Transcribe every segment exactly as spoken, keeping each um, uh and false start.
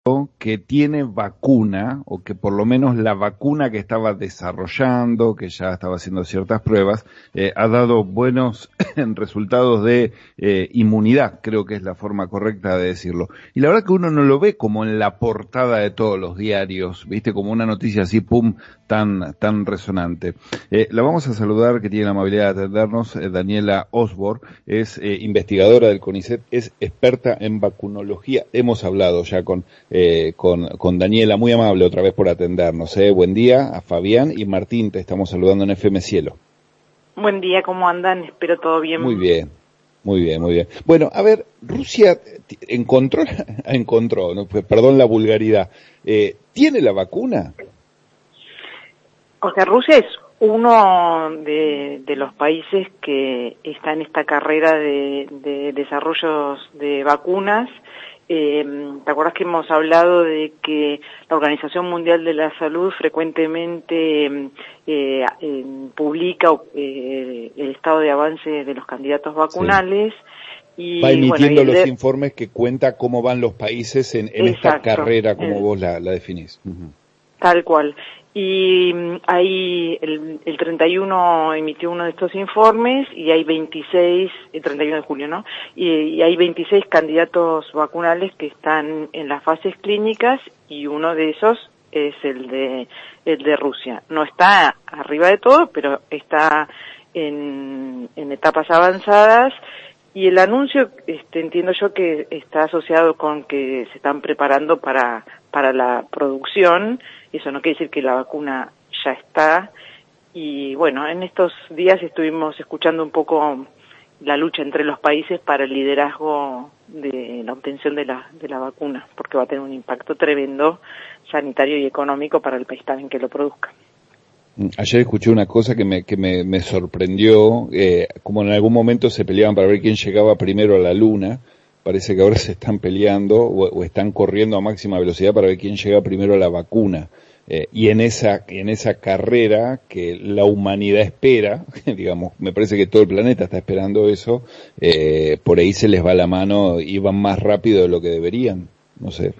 que tiene vacuna, o que por lo menos la vacuna que estaba desarrollando, que ya estaba haciendo ciertas pruebas, eh, ha dado buenos resultados de eh, inmunidad, creo que es la forma correcta de decirlo. Y la verdad que uno no lo ve como en la portada de todos los diarios, viste, como una noticia así, pum, tan, tan resonante. Eh, la vamos a saludar, que tiene la amabilidad de atendernos, eh, Daniela Osborne, es eh, investigadora del CONICET, es experta en vacunología. Hemos hablado ya con Eh, con, con Daniela, muy amable otra vez por atendernos. Eh. Buen día a Fabián y Martín, te estamos saludando en F M Cielo. Buen día, ¿cómo andan? Espero todo bien. Muy bien, muy bien, muy bien. Bueno, a ver, Rusia encontró, encontró, no, perdón la vulgaridad, eh, ¿tiene la vacuna? O sea, Rusia es uno de, de los países que está en esta carrera de, de desarrollos de vacunas. Eh, ¿Te acuerdas que hemos hablado de que la Organización Mundial de la Salud frecuentemente eh, eh, publica eh, el estado de avance de los candidatos vacunales? Sí. Y, va emitiendo bueno, y los de... informes que cuenta cómo van los países en, en esta carrera, como el... vos la, la definís. Uh-huh. Tal cual. Y ahí el, el treinta y uno emitió uno de estos informes y hay veintiséis, el treinta y uno de julio, ¿no? Y, y hay veintiséis candidatos vacunales que están en las fases clínicas y uno de esos es el de el de Rusia. No está arriba de todo, pero está en, en etapas avanzadas. Y el anuncio, este, entiendo yo que está asociado con que se están preparando para para la producción. Eso no quiere decir que la vacuna ya está. Y bueno, en estos días estuvimos escuchando un poco la lucha entre los países para el liderazgo de la obtención de la de la vacuna, porque va a tener un impacto tremendo sanitario y económico para el país también que lo produzca. Ayer escuché una cosa que me, que me, me sorprendió, eh, como en algún momento se peleaban para ver quién llegaba primero a la luna, parece que ahora se están peleando o, o están corriendo a máxima velocidad para ver quién llega primero a la vacuna. Eh, y en esa, en esa carrera que la humanidad espera, digamos, me parece que todo el planeta está esperando eso, eh, por ahí se les va la mano y van más rápido de lo que deberían, no sé.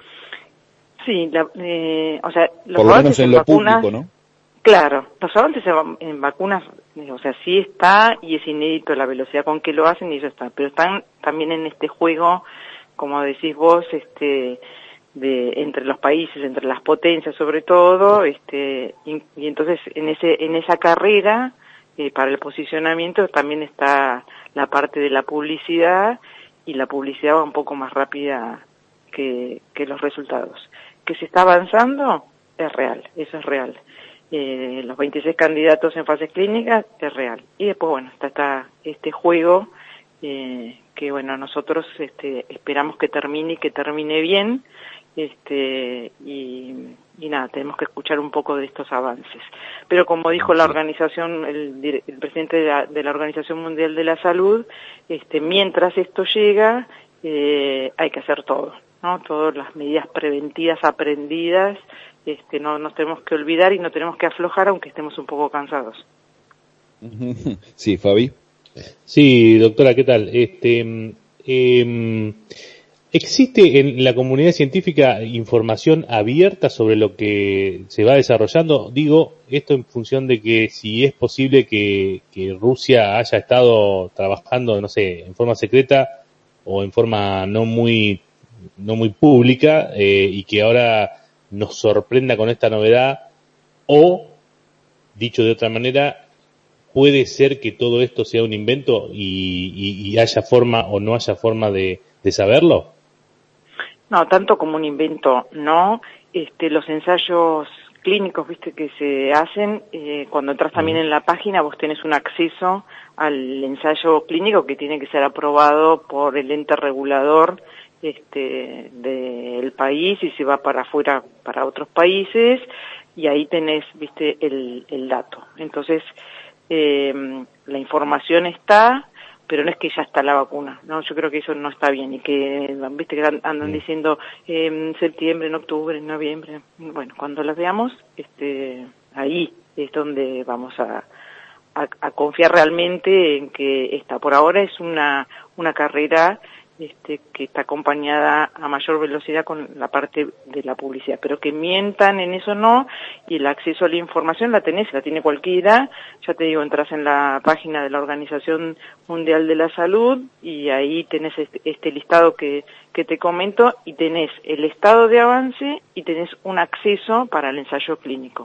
Sí, la, eh, o sea, los por lo menos en, en lo vacunas, público, ¿no? Claro, los avances en vacunas, o sea, sí está y es inédito la velocidad con que lo hacen y eso está, pero están también en este juego, como decís vos, este, de entre los países, entre las potencias sobre todo, este, y, y entonces en ese en esa carrera eh, para el posicionamiento también está la parte de la publicidad y la publicidad va un poco más rápida que que los resultados. Que se está avanzando es real, eso es real. Eh, los veintiséis candidatos en fases clínicas es real. Y después, bueno, está, está este juego eh, que, bueno, nosotros este, esperamos que termine y que termine bien. Este, y, y nada, tenemos que escuchar un poco de estos avances. Pero como dijo la organización, el, el presidente de la, de la Organización Mundial de la Salud, este, mientras esto llega, eh, hay que hacer todo, ¿no? Todas las medidas preventivas aprendidas, este, no nos tenemos que olvidar y no tenemos que aflojar aunque estemos un poco cansados. Sí, Fabi. Sí, doctora, ¿qué tal? Este, eh, ¿existe en la comunidad científica información abierta sobre lo que se va desarrollando? Digo, esto en función de que si es posible que, que Rusia haya estado trabajando, no sé, en forma secreta o en forma no muy, no muy pública, eh, y que ahora nos sorprenda con esta novedad, o, dicho de otra manera, puede ser que todo esto sea un invento y, y, y haya forma o no haya forma de, de saberlo. No, tanto como un invento, no. Este, los ensayos clínicos, viste, que se hacen, eh, cuando entras también en la página, vos tenés un acceso al ensayo clínico que tiene que ser aprobado por el ente regulador este, del país y se va para afuera, para otros países, y ahí tenés, viste, el, el dato. Entonces, eh, la información está, pero no es que ya está la vacuna, no, yo creo que eso no está bien y que, viste, que andan diciendo eh, en septiembre, en octubre, en noviembre. Bueno, cuando las veamos, este, ahí es donde vamos a, a, a confiar realmente en que esta, por ahora es una, una carrera este, que está acompañada a mayor velocidad con la parte de la publicidad, pero que mientan en eso no, y el acceso a la información la tenés, la tiene cualquiera. Ya te digo, entras en la página de la Organización Mundial de la Salud y ahí tenés este, este listado que, que te comento, y tenés el estado de avance y tenés un acceso para el ensayo clínico.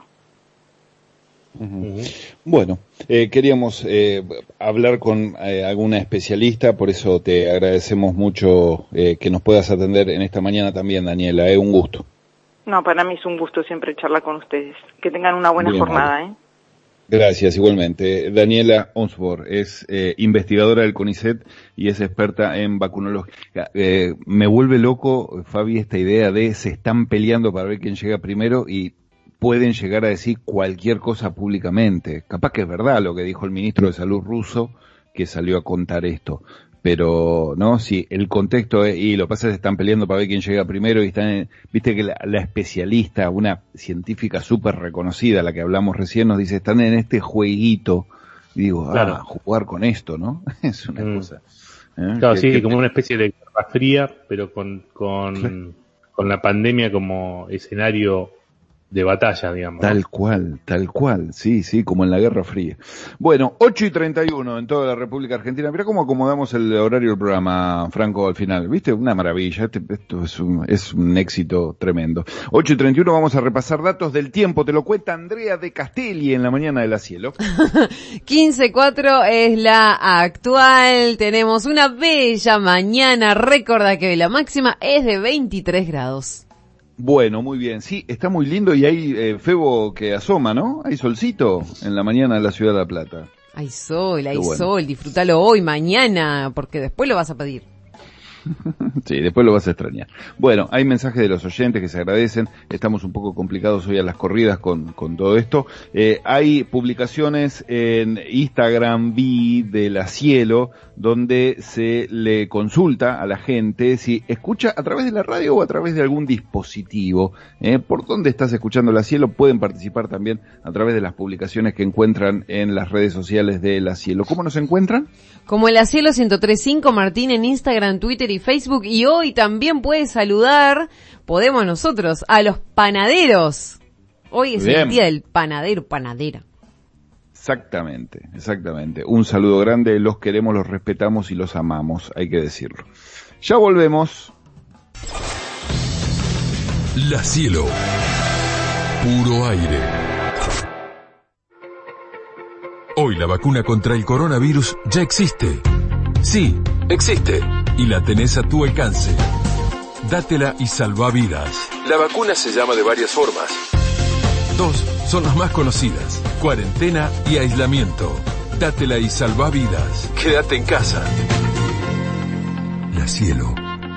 Uh-huh. Bueno, eh, queríamos eh, hablar con eh, alguna especialista, por eso te agradecemos mucho eh, que nos puedas atender en esta mañana también, Daniela, eh, un gusto. No, para mí es un gusto siempre charlar con ustedes. Que tengan una buena Bien, jornada, vale. ¿eh? Gracias, igualmente. Daniela Onsborg es eh, investigadora del CONICET y es experta en vacunología. Eh, me vuelve loco, Fabi, esta idea de se están peleando para ver quién llega primero y pueden llegar a decir cualquier cosa públicamente. Capaz que es verdad lo que dijo el ministro de Salud ruso, que salió a contar esto. Pero, ¿no? Sí, el contexto es, y lo que pasa es que están peleando para ver quién llega primero y están, en, viste que la, la especialista, una científica súper reconocida, la que hablamos recién, nos dice, están en este jueguito. Y digo, claro. ah, jugar con esto, ¿no? Es una mm. cosa. ¿eh? Claro, que, sí, que, como una especie de guerra fría, pero con, con, claro. con la pandemia como escenario de batalla, digamos. Tal cual, tal cual, sí, sí, como en la Guerra Fría. Bueno, ocho y treinta y uno en toda la República Argentina. Mirá cómo acomodamos el horario del programa, Franco, al final. ¿Viste? Una maravilla, este, esto es un, es un éxito tremendo. ocho y treinta y uno, vamos a repasar datos del tiempo. Te lo cuenta Andrea de Castelli en la mañana de la Cielo. quince cuatro es la actual. Tenemos una bella mañana. Recuerda que la máxima es de veintitrés grados. Bueno, muy bien. Sí, está muy lindo y hay eh, febo que asoma, ¿no? Hay solcito en la mañana de la Ciudad de La Plata. Hay sol, hay bueno. sol. Disfrútalo hoy, mañana, porque después lo vas a pedir. Sí, después lo vas a extrañar. Bueno, hay mensajes de los oyentes que se agradecen. Estamos un poco complicados hoy a las corridas con, con todo esto. Eh, hay publicaciones en Instagram, vi de la Cielo, donde se le consulta a la gente si escucha a través de la radio o a través de algún dispositivo. Eh, ¿Por dónde estás escuchando la Cielo? Pueden participar también a través de las publicaciones que encuentran en las redes sociales de la Cielo. ¿Cómo nos encuentran? Como la Cielo ciento tres punto cinco, Martín, en Instagram, Twitter y Facebook. Y hoy también puedes saludar, podemos nosotros, a los panaderos. Hoy es Bien. el día del panadero, panadera. Exactamente, exactamente. Un saludo grande, los queremos, los respetamos y los amamos, hay que decirlo. Ya volvemos. La Cielo, puro aire. Hoy la vacuna contra el coronavirus ya existe. Sí, existe. Y la tenés a tu alcance. Dátela y salva vidas. La vacuna se llama de varias formas. Dos son las más conocidas: cuarentena y aislamiento. Dátela y salva vidas. Quédate en casa. La Cielo.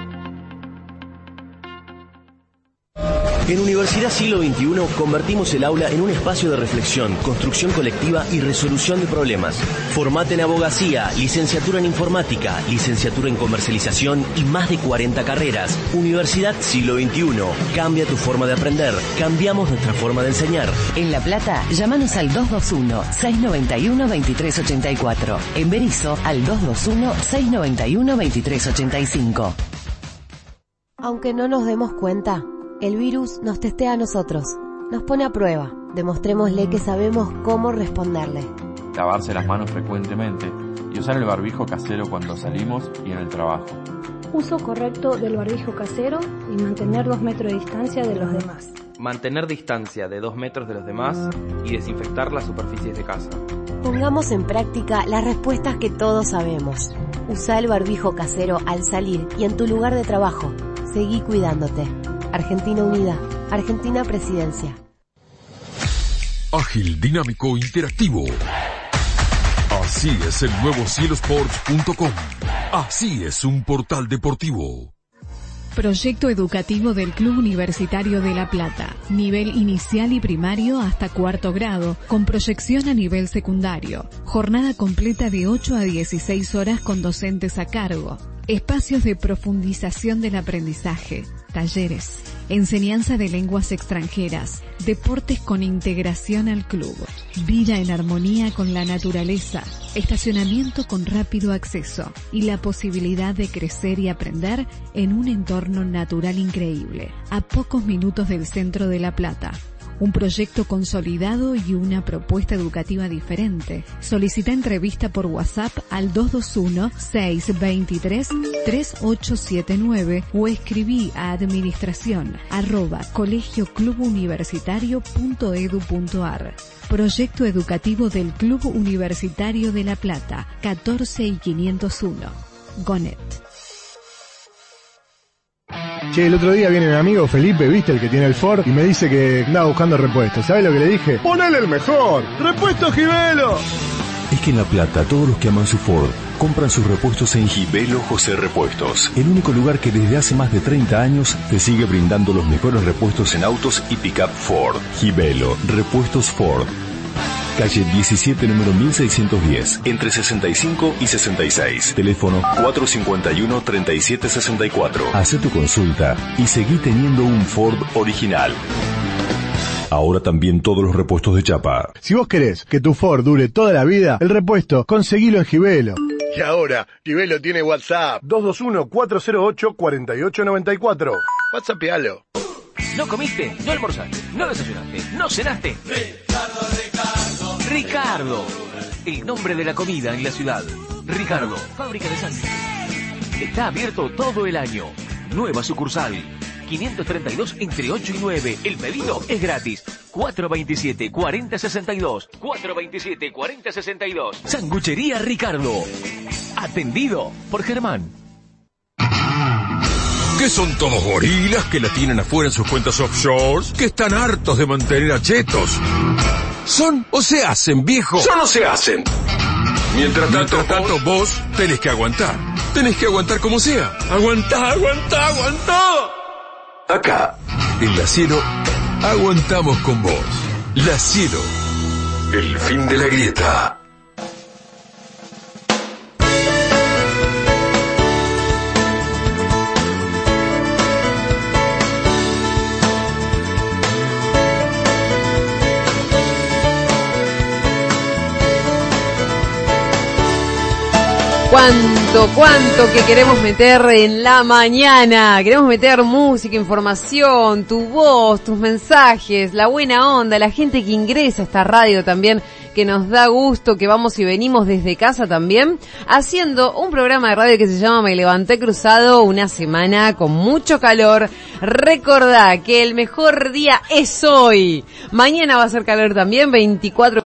En Universidad Siglo veintiuno convertimos el aula en un espacio de reflexión, construcción colectiva y resolución de problemas. Formate en abogacía, licenciatura en informática, licenciatura en comercialización y más de cuarenta carreras. Universidad Siglo veintiuno. Cambia tu forma de aprender. Cambiamos nuestra forma de enseñar. En La Plata, llámanos al dos dos uno, seis nueve uno, dos tres ocho cuatro. En Berisso, al dos dos uno, seis nueve uno, dos tres ocho cinco. Aunque no nos demos cuenta, el virus nos testea a nosotros, nos pone a prueba. Demostrémosle que sabemos cómo responderle. Lavarse las manos frecuentemente y usar el barbijo casero cuando salimos y en el trabajo. Uso correcto del barbijo casero y mantener dos metros de distancia de los demás. Mantener distancia de dos metros de los demás y desinfectar las superficies de casa. Pongamos en práctica las respuestas que todos sabemos. Usa el barbijo casero al salir y en tu lugar de trabajo. Seguí cuidándote. Argentina Unida. Argentina Presidencia. Ágil, dinámico, interactivo. Así es el nuevo cielo sports punto com. Así es un portal deportivo. Proyecto educativo del Club Universitario de La Plata. Nivel inicial y primario hasta cuarto grado, con proyección a nivel secundario. Jornada completa de ocho a dieciséis horas con docentes a cargo. Espacios de profundización del aprendizaje. Talleres. enseñanza de lenguas extranjeras, deportes con integración al club, vida en armonía con la naturaleza, estacionamiento con rápido acceso y la posibilidad de crecer y aprender en un entorno natural increíble, a pocos minutos del centro de La Plata. Un proyecto consolidado y una propuesta educativa diferente. Solicita entrevista por WhatsApp al dos dos uno, seis dos tres, tres ocho siete nueve o escribí a administración arroba colegioclubuniversitario.edu.ar. Proyecto educativo del Club Universitario de La Plata, catorce y quinientos uno. Gonet. Che, el otro día viene mi amigo Felipe, ¿viste? El que tiene el Ford, y me dice que andaba buscando repuestos. ¿Sabes lo que le dije? ¡Ponele el mejor! ¡Repuesto Gibelo! Es que en La Plata todos los que aman su Ford compran sus repuestos en Gibelo José Repuestos, el único lugar que desde hace más de treinta años te sigue brindando los mejores repuestos en autos y pick-up Ford. Gibelo Repuestos Ford. Calle diecisiete, número mil seiscientos diez, entre sesenta y cinco y sesenta y seis. Teléfono cuatro cinco uno, tres siete seis cuatro. Hacé tu consulta y seguí teniendo un Ford original. Ahora también todos los repuestos de chapa. Si vos querés que tu Ford dure toda la vida, el repuesto, conseguilo en Gibelo. Y ahora, Gibelo tiene WhatsApp. dos dos uno, cuatro cero ocho, cuatro ocho nueve cuatro. WhatsAppealo. ¿No comiste? ¿No almorzaste? ¿No desayunaste? ¿No cenaste? Ricardo, Ricardo. Ricardo. El nombre de la comida en la ciudad. Ricardo. Fábrica de sangre. Está abierto todo el año. Nueva sucursal. quinientos treinta y dos entre ocho y nueve. El pedido es gratis. cuatro veintisiete, cuarenta sesenta y dos. cuatro veintisiete, cuarenta sesenta y dos. Sanguchería Ricardo. Atendido por Germán. ¿Qué son todos gorilas que la tienen afuera en sus cuentas offshores? ¿Que están hartos de mantener a chetos? ¿Son o se hacen, viejo? Son o se hacen. Mientras tanto, Mientras tanto vos, vos tenés que aguantar. Tenés que aguantar como sea. Aguantá, aguantá, aguantá. Acá, en La Cielo, aguantamos con vos. La Cielo. El fin de la grieta. Cuánto, cuánto que queremos meter en la mañana. Queremos meter música, información, tu voz, tus mensajes, la buena onda, la gente que ingresa a esta radio también, que nos da gusto, que vamos y venimos desde casa también, haciendo un programa de radio que se llama Me Levanté Cruzado, una semana con mucho calor. Recordá que el mejor día es hoy. Mañana va a ser calor también, veinticuatro